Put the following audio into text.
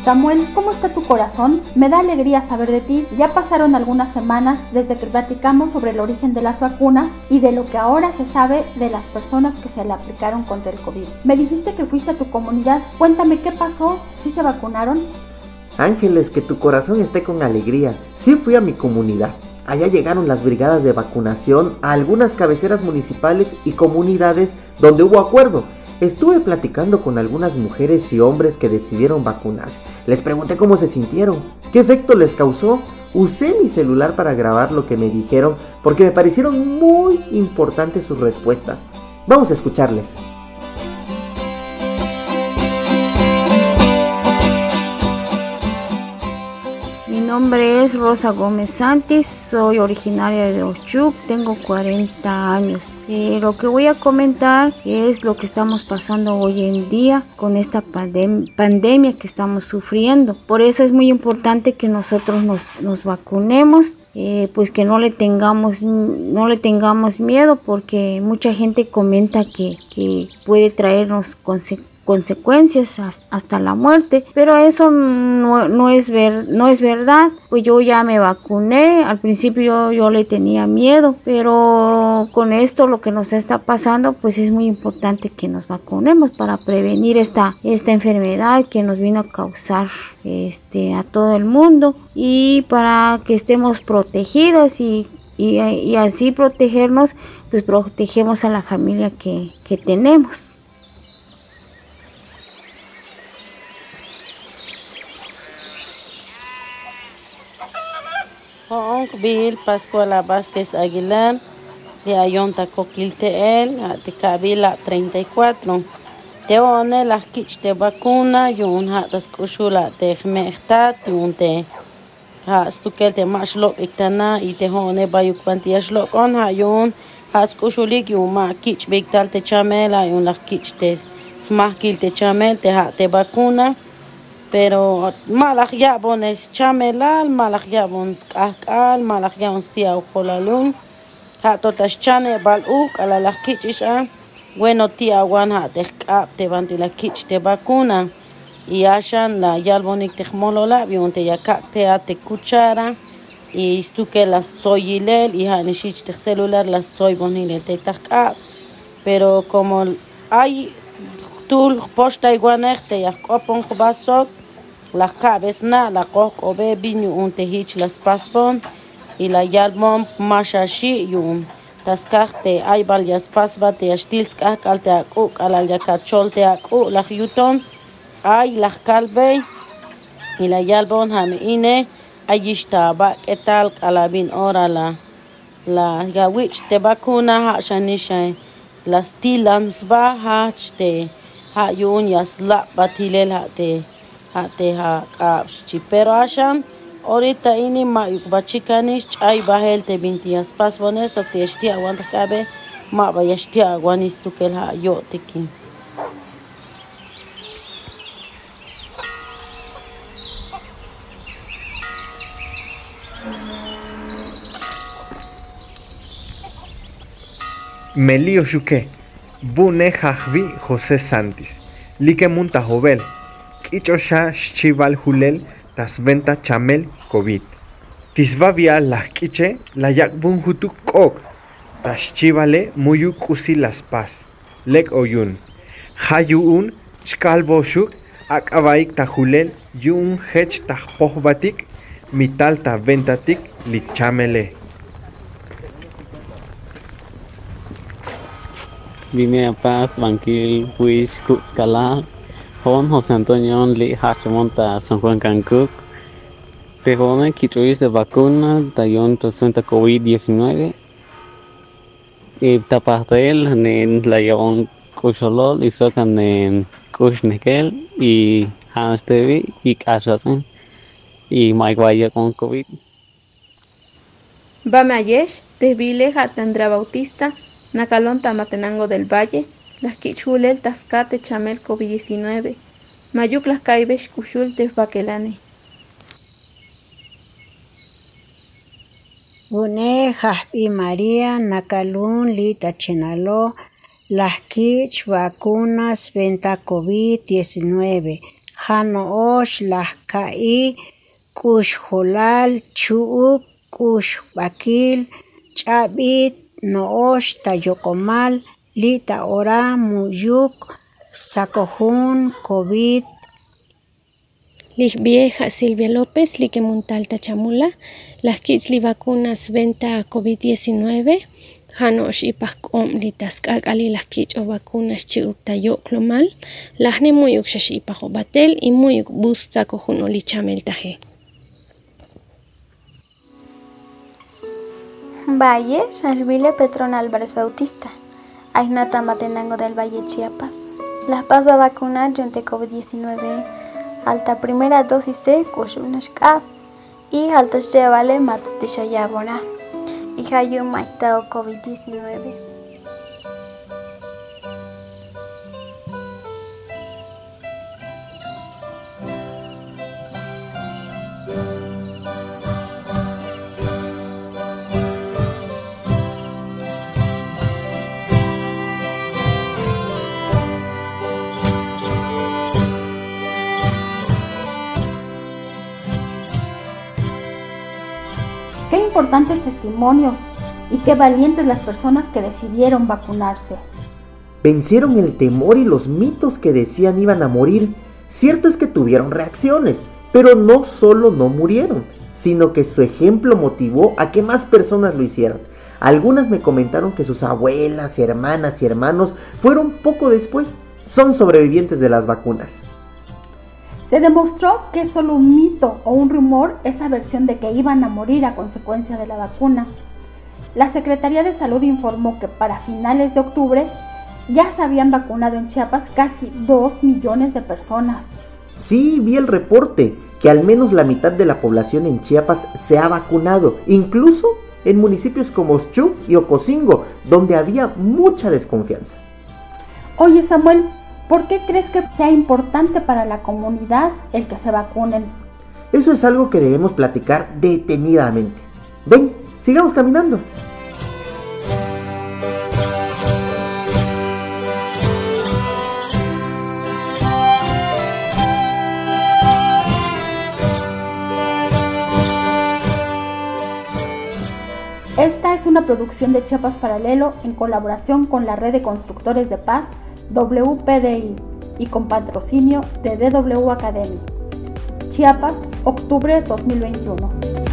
Samuel, ¿cómo está tu corazón? Me da alegría saber de ti. Ya pasaron algunas semanas desde que platicamos sobre el origen de las vacunas y de lo que ahora se sabe de las personas que se le aplicaron contra el COVID. Me dijiste que fuiste a tu comunidad. Cuéntame qué pasó, ¿sí se vacunaron? Ángeles, que tu corazón esté con alegría. Sí fui a mi comunidad. Allá llegaron las brigadas de vacunación a algunas cabeceras municipales y comunidades donde hubo acuerdo. Estuve platicando con algunas mujeres y hombres que decidieron vacunarse. Les pregunté cómo se sintieron, qué efecto les causó. Usé mi celular para grabar lo que me dijeron porque me parecieron muy importantes sus respuestas. Vamos a escucharles. Mi nombre es Rosa Gómez Santis, soy originaria de Ochuc, tengo 40 años. Lo que voy a comentar es lo que estamos pasando hoy en día con esta pandemia que estamos sufriendo. Por eso es muy importante que nosotros nos vacunemos, pues que no le tengamos miedo, porque mucha gente comenta que puede traernos consecuencias hasta la muerte, pero eso no es verdad. Pues yo ya me vacuné. Al principio yo le tenía miedo, pero con esto lo que nos está pasando, pues es muy importante que nos vacunemos para prevenir esta enfermedad que nos vino a causar a todo el mundo, y para que estemos protegidos y así protegernos, pues protegemos a la familia que tenemos. Bill Pascuala Vázquez Aguilar, de Ayonta Coquilteel, de Kabila 34. Te one las kich de vacuna, yun hatas kushula de mehtat, yun te stukel te mashlok iktana, y te one bayukwantiashlok on hayun, has kushulik yun ma kich bigtal te chamela, yun las kich te smahkil te chamel, te vacuna. Pero malak yabon es chamelal, malak yabon skakal, malak yabon stia ujolalun. Hato taschane baluk ala la kichisha. Bueno tia wan hat te banti la kich te vacuna. Y ashan la yalbonik te molola, te yakak te cuchara. Y stuke las soyilel y hanishich te celular las soy bonilel te takap. Pero como hay tul posta iguanek te yakopon basok. Las cabezas la coco bebiño te hich las paspon y la yalmon mashashi yun tascarte ay valias pasba te astilska calte akuk ala ya cachol te akuk la yuton ay la calve y la yalbon hamine ayishta ba ketal calabin ora la gawich te vacuna ha shanisha las tilans ba ha te ha yun yasla batilel ha te pero ashan ahorita ini ma bachikanish ay bahel te bintias pasbones o te estia aguanta cabe ma bayastia aguanis tu que la yo tiki. Melio Shuke, Bune Jajvi José Santis, Like Munta Jovel, Kichosha Chival Julel, Tasventa Chamel COVID. Tisvavia la Kiche, la Yakbun Hutuk Ok, Taschivale Muyu Kusi Las Paz, Lek Oyun, Hayun, Chkalboshuk, Akabaik Tajulel, Yun Hech Tajpohbatik, Mital Taventatik, Lichamele. Vine a Paz, Banquil, Huish, Cuxcalá, Juan José Antonio, Li Hachamonta, San Juan Cancún, Tejone, Kituis de vacuna, Tayon, Tosenta COVID-19, y Tapatel, en la Yon Cucholol, y Socan en Cuchnekel, y Hans TV, y Cashasen, y Mike Guaya con COVID. Bamayesh, Desvile, Hatandra Bautista, Nacalón Tamatenango del Valle, Las Quichulel, Tascate, Chamel, COVID-19, Mayuc, Las Caibesh, Cuchul, Desbaquelane. Bune, Jaspi María, Nacalún, Lita Chenaló, Las Quich, vacunas, venta COVID-19, Hanoosh Lahkai, Kush Holal, Chuuk, Kush Bakil, Chabit, Noosh Tayokomal, Lita Ora, Muyuk, Sacohun, COVID. Vieja Silvia López, Liquemuntal Tachamula, las Kitzli vacunas venta COVID-19, Hanosh y Pacom Litascak Ali las Kich o vacunas Chiuk Tayoklomal, las Nemuyuk Shashipajo Batel y Muyuk Busta Cojunoli Chamel Taje. Valle, Shalvile Petrón Álvarez Bautista, Ainata Matenango del Valle Chiapas. Las paso a vacunar Yonte COVID-19. Alta primera dosis C, Kushunashka, y altas llevale Matishayabora, y Hayu Maitao COVID-19. Qué importantes testimonios y qué valientes las personas que decidieron vacunarse. Vencieron el temor y los mitos que decían iban a morir. Cierto es que tuvieron reacciones, pero no solo no murieron, sino que su ejemplo motivó a que más personas lo hicieran. Algunas me comentaron que sus abuelas, hermanas y hermanos fueron poco después. Son sobrevivientes de las vacunas. Se demostró que es solo un mito o un rumor esa versión de que iban a morir a consecuencia de la vacuna. La Secretaría de Salud informó que para finales de octubre ya se habían vacunado en Chiapas casi 2 millones de personas. Sí, vi el reporte, que al menos la mitad de la población en Chiapas se ha vacunado, incluso en municipios como Oxchuc y Ocosingo, donde había mucha desconfianza. Oye Samuel, ¿por qué crees que sea importante para la comunidad el que se vacunen? Eso es algo que debemos platicar detenidamente. Ven, sigamos caminando. Esta es una producción de Chiapas Paralelo en colaboración con la Red de Constructores de Paz WPDI y con patrocinio de DW Academy. Chiapas, octubre 2021.